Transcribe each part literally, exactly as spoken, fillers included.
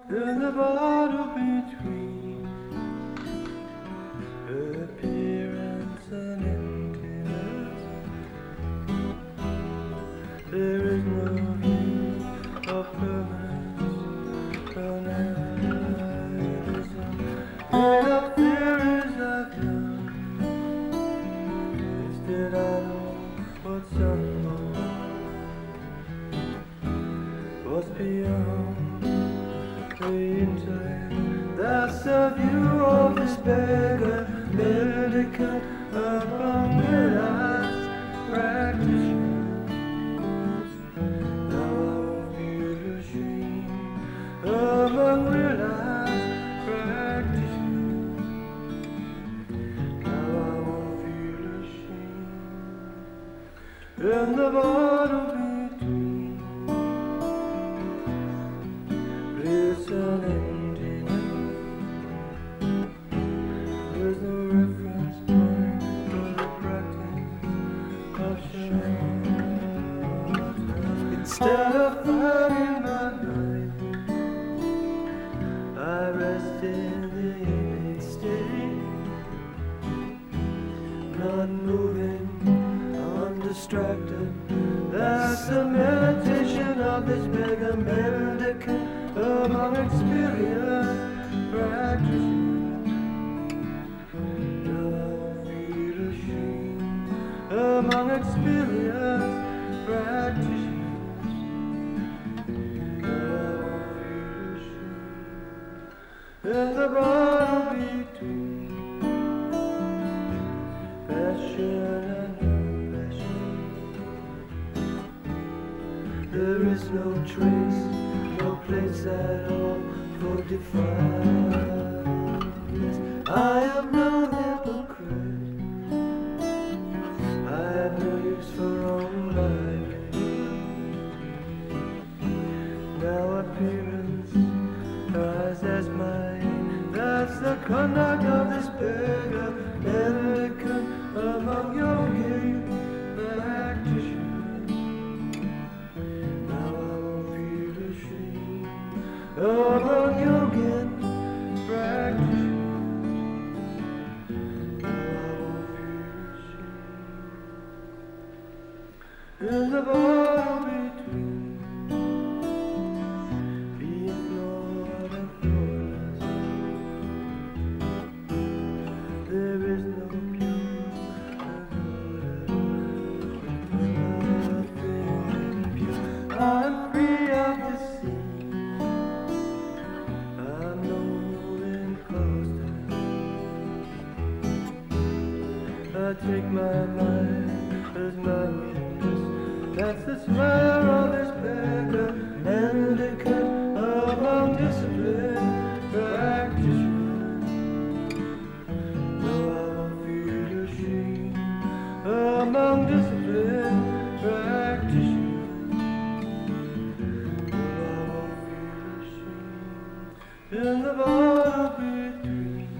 in the bottle between appearance and emptiness. There is no view of permanence, permanentism. Enough theories I've done. Instead I know what's unknown, what's beyond the intellect. That's the view of this beggar mendicant among realized practitioners. Now I won't feel ashamed among realized practitioners. Now I won't feel ashamed in the bottom between bliss and emptiness. There's no reference point for the practice of shelter. Instead of fighting my mind, I rest in the innate state, not moving, undistracted. That's the meditation of this beggar mendicant among experienced practitioners. Now I won't feel ashamed among experienced practitioners. Now I won't feel ashamed in the bottom between passion and passion. There is no trace, no place at all for defiance. I am no hypocrite. I have no use for wrong livelihood. Now appearance rise as mine. That's the conduct of this beggar mendicant among yogi practitioners. Now I won't feel ashamed among yogin practitioners. Now I won't feel ashamed in the bottom between being flawed and flawless. There is no pure and nothing pure. I'm free of deceit. I'm no imposter. I take my mind as my witness. That's the smile of this beggar mendicant among disciplined practitioners. No, I won't feel ashamed among disciplined practitioners. No, I won't feel ashamed in the bottom between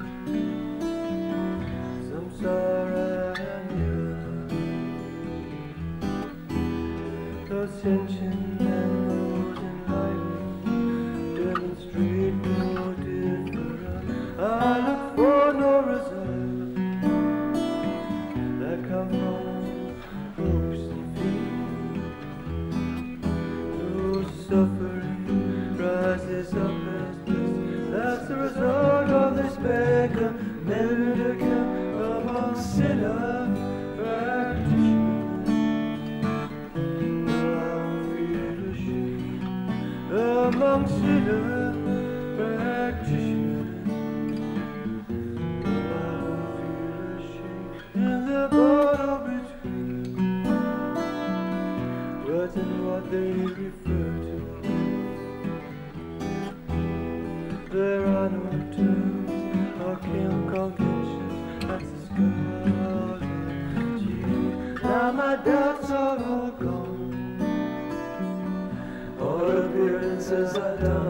samsara and yoga. Those sentient and those enlightened demonstrate no difference. I look for no result that come from hopes and fears. No suffering rises up as bliss. That's the result of this beggar mendicant among sinner practitioners. Now I won't feel ashamed among sinner practitioners. Now I won't feel ashamed in the bottom between words and what they refer to. There are no terms or conventions. That's the scarlet cheek. Now my doubts are all gone. All appearances are done.